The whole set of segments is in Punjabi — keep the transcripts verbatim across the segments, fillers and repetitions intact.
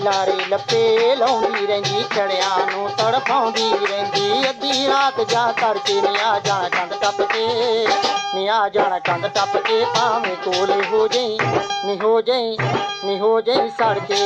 ਲਾਰੇ ਲੱਪੇ ਲਾਉਂਦੀ ਰਹਿੰਦੀ, ਛੜਿਆਂ ਨੂੰ ਤੜਫਾਉਂਦੀ ਰਹਿੰਦੀ। ਅੱਧੀ ਰਾਤ ਜਾ ਤੜਕੇ ਨੀ ਆ ਜਾਣਾ ਕੰਧ ਟੱਪ ਕੇ, ਨੀ ਆ ਜਾਣਾ ਕੰਧ ਟੱਪ ਕੇ। ਭਾਵੇਂ ਕੋਲੇ ਹੋ ਜਾਈ ਨੀ ਹੋ ਜਾਈ ਨੀ ਹੋ ਜਾਈ ਸੜ ਕੇ।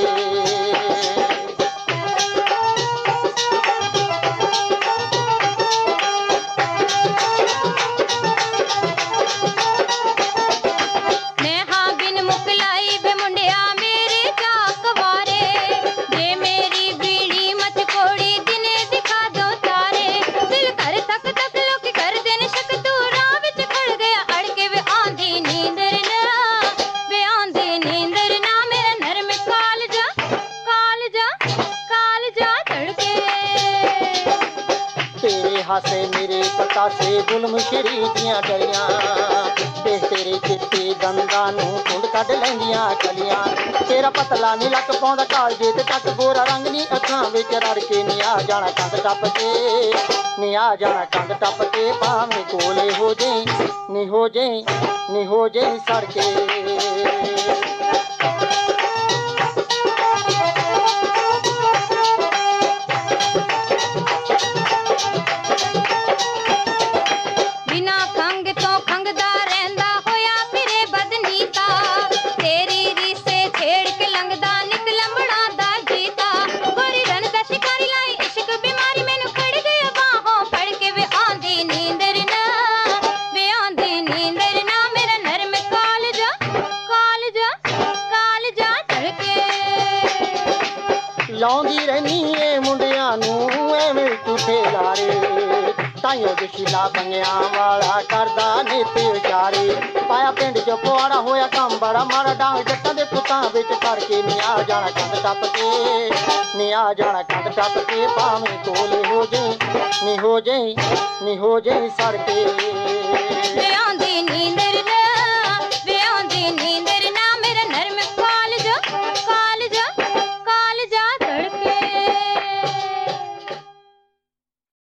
हासे मेरे पतासे जुल्म शरी दियां डलियां, देख तेरे चिट्टे दंदां नूं कुंड कढ लैंदियां कलियां। तेरा पतला नी लक पाउंदा कालजे ते तक गोरा रंग नी अखां विच रड़ के। नी आ जाना कंध टप के, नी आ जाना कंध टप के। भावें कोले हो जाई नी हो जाई नी हो जाई सड़ के। ਲਾਉਂਦੀ ਰਹਿਨੀ ਏ ਮੁੰਡਿਆਂ ਨੂੰ ਐਵੇਂ ਝੂਠੇ ਲਾਰੇ, ਤਾਈਓ ਦਿਸ਼ਲਾ ਬੰਗਿਆਂ ਵਾਲਾ ਕਰਦਾ ਨੀਤੀ ਵਿਚਾਰੇ। ਪਾਇਆ ਪਿੰਡ ਚ ਪੁਆੜਾ ਹੋਇਆ ਕੰਮ ਬੜਾ ਮਾੜਾ, ਡਾਂਗ ਜੱਟਾਂ ਦੇ ਪੁੱਤਾਂ ਵਿੱਚ ਕਰਕੇ। ਨੀ ਆ ਜਾਣਾ ਕੰਧ ਟੱਪ ਕੇ, ਨੀ ਆ ਜਾਣਾ ਕੰਧ ਟੱਪ ਕੇ। ਭਾਵੇਂ ਕੋਲੇ ਹੋ ਜਾਈ ਨੀ ਹੋ ਜਾਈ ਨੀ ਹੋ ਜਾਈ ਸੜ ਕੇ।